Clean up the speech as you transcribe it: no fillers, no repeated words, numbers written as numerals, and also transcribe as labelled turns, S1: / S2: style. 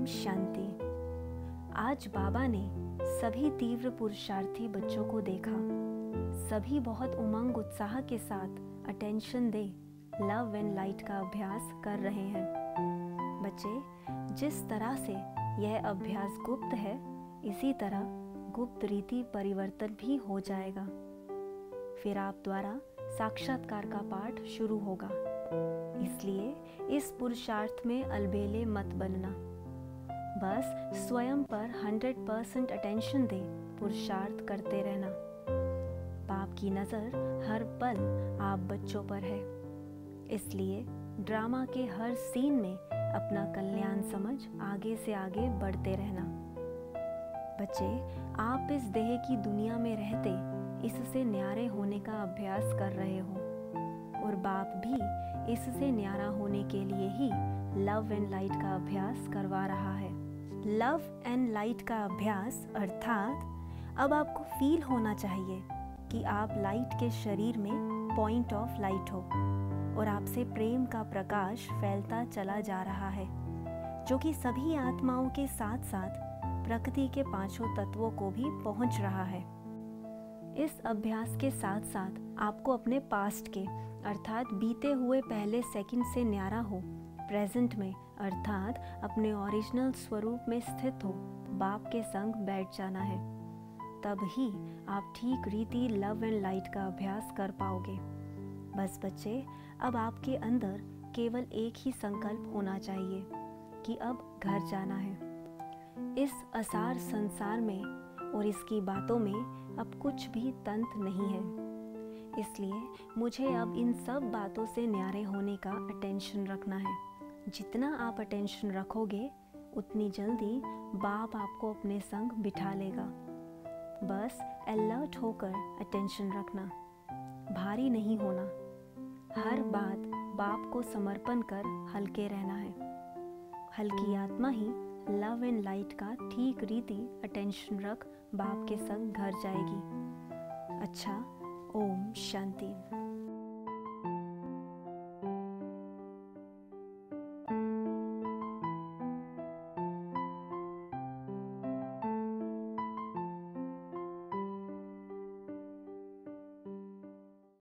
S1: शांति। आज बाबा ने सभी तीव्र पुरुषार्थी बच्चों को देखा। सभी बहुत उमंग उत्साह के साथ अटेंशन दे लव एंड लाइट का अभ्यास कर रहे हैं। बच्चे, जिस तरह से यह अभ्यास गुप्त है, इसी तरह गुप्त रीति परिवर्तन भी हो जाएगा। फिर आप द्वारा साक्षात्कार का पाठ शुरू होगा। इसलिए इस पुरुषार्थ में अलबेले मत बनना। बस स्वयं पर 100% अटेंशन दे पुरुषार्थ करते रहना। बाप की नज़र हर पल आप बच्चों पर है। इसलिए ड्रामा के हर सीन में अपना कल्याण समझ आगे से आगे बढ़ते रहना। बच्चे, आप इस देह की दुनिया में रहते इससे न्यारे होने का अभ्यास कर रहे हो और बाप भी इससे न्यारा होने के लिए ही लव एंड लाइट का अभ्यास करवा रहा है। लव एंड लाइट का अभ्यास अर्थात अब आपको फील होना चाहिए कि आप लाइट के शरीर में पॉइंट ऑफ लाइट हो और आपसे प्रेम का प्रकाश फैलता चला जा रहा है, जो कि सभी आत्माओं के साथ साथ प्रकृति के पांचों तत्वों को भी पहुंच रहा है। इस अभ्यास के साथ साथ आपको अपने पास्ट के अर्थात बीते हुए पहले सेकंड से न्यारा हो, प्रेजेंट में अर्थात अपने ओरिजिनल स्वरूप में स्थित हो बाप के संग बैठ जाना है। तब ही आप ठीक रीति लव एंड लाइट का अभ्यास कर पाओगे। बस बच्चे, अब आपके अंदर केवल एक ही संकल्प होना चाहिए कि अब घर जाना है। इस असार संसार में और इसकी बातों में अब कुछ भी तंत्र नहीं है। इसलिए मुझे अब इन सब बातों से न्यारे होने का अटेंशन रखना है। जितना आप अटेंशन रखोगे उतनी जल्दी बाप आपको अपने संग बिठा लेगा। बस अलर्ट होकर अटेंशन रखना, भारी नहीं होना। हर बात बाप को समर्पण कर हल्के रहना है। हल्की आत्मा ही लव एंड लाइट का ठीक रीति अटेंशन रख बाप के संग घर जाएगी। अच्छा, ओम शांति।